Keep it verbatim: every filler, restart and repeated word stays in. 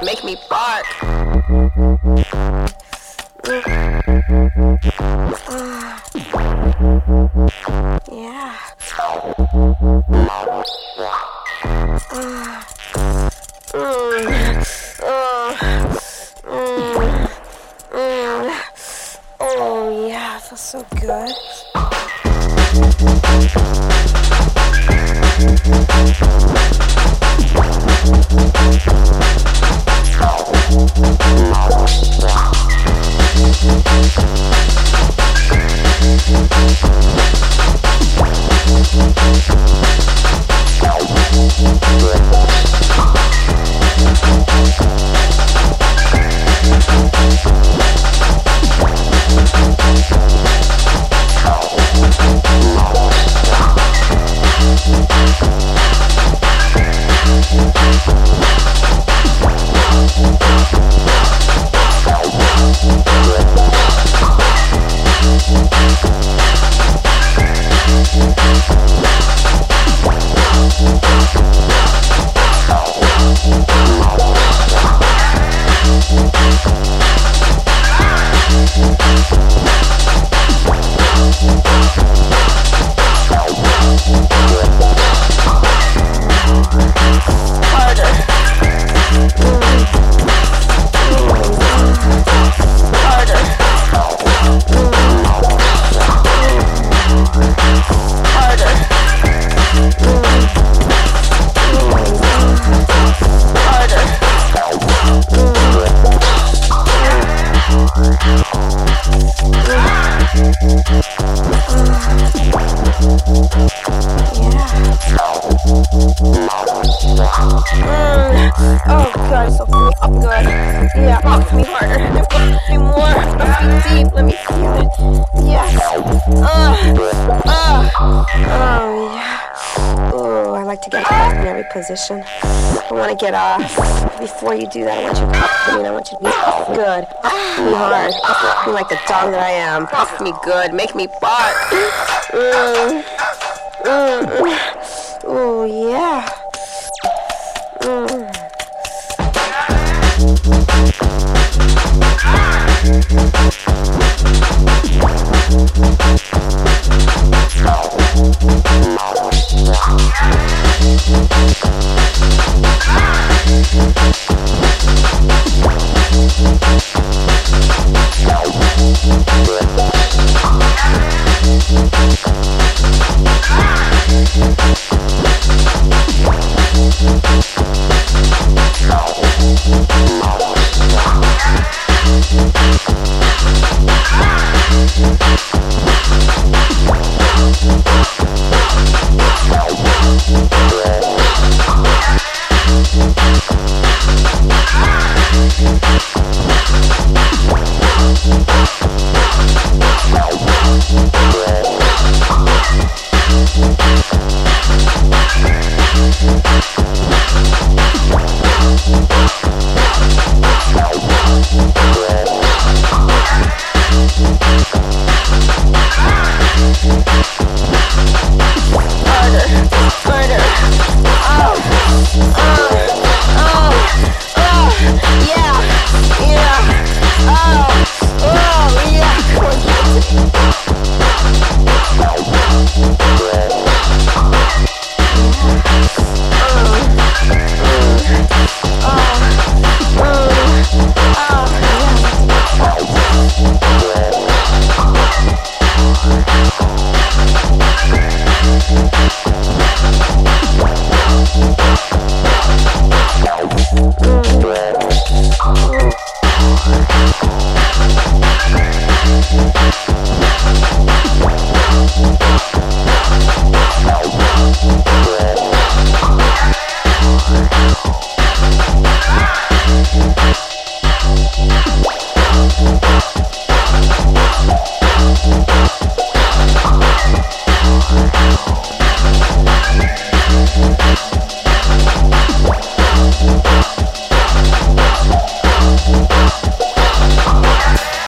make me bark. Uh, yeah. Uh, mm, uh, mm, mm. Oh yeah, it feels so good. Oh God, so fill me up good. Yeah, fuck me harder. Fuck me more. Fuck me deep. Let me feel it. Yes. Uh, uh. Oh yeah. Oh, I like to get off in every position. I want to get off. Before you do that, I want you to fuck me. I want you to be good. Fuck me hard. Fuck me like the dog that I am. Fuck me good. Make me bark. Mm. Mm. Oh yeah.